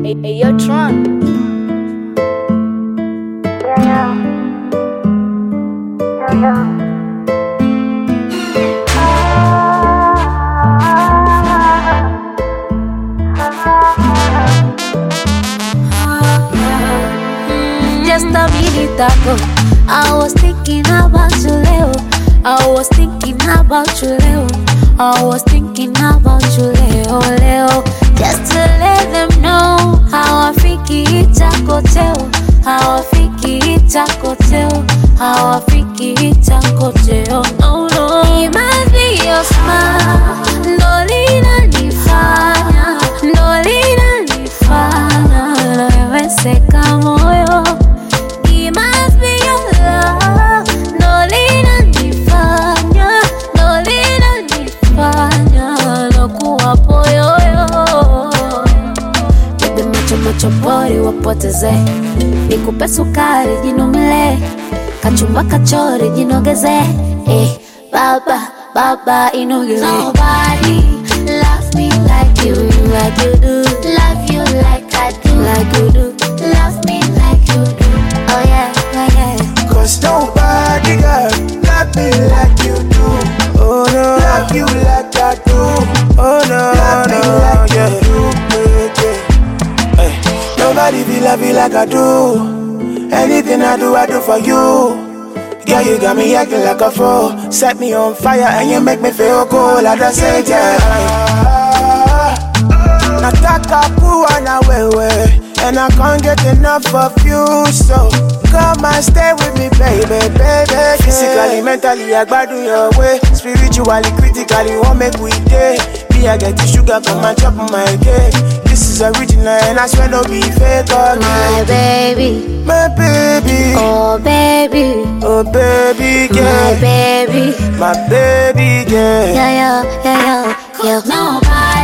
Hey, yo, Tron. Just a minute ago, I was thinking about you, Leo. I was thinking about you, Leo. I was thinking about you, Leo, Leo. Just to let them know how I think it's a hotel. How I think it's a hotel. How I think it's a hotel. No, no. It must be your smile. Lolina nifanya. Lolina nifanya. Wewe seka moyo. It must be your love. Lolina nifanya. Lolina nifanya. Lokuwa poyoyo. Bebe macho pori wapoteze. Nikupe sukari jinumile. Kachumba kachori jinogeze. Baba inogeze. Nobody loves me like you do. Love you like I do. Like you do. Love me like you do. Oh yeah, oh yeah. Cause nobody girl love me like you do. Oh no. Love you like I do. Oh no. Love me like you do. Yeah. Hey. Nobody feel love you like I do. Anything I do for you. Girl, you got me acting like a fool. Set me on fire and you make me feel cool. I just say yeah. Nataka kuwa na wewe, and I can't get enough of you. So come and stay with me, baby, baby. Physically, mentally, I gbadu your way. Spiritually, critically, won't make we day. Me, I get the sugar, come and chop my cake. This is original and I swear no be fake. Oh, my baby, my baby, oh baby, oh baby, yeah. My baby, my baby, yeah. yeah. Nobody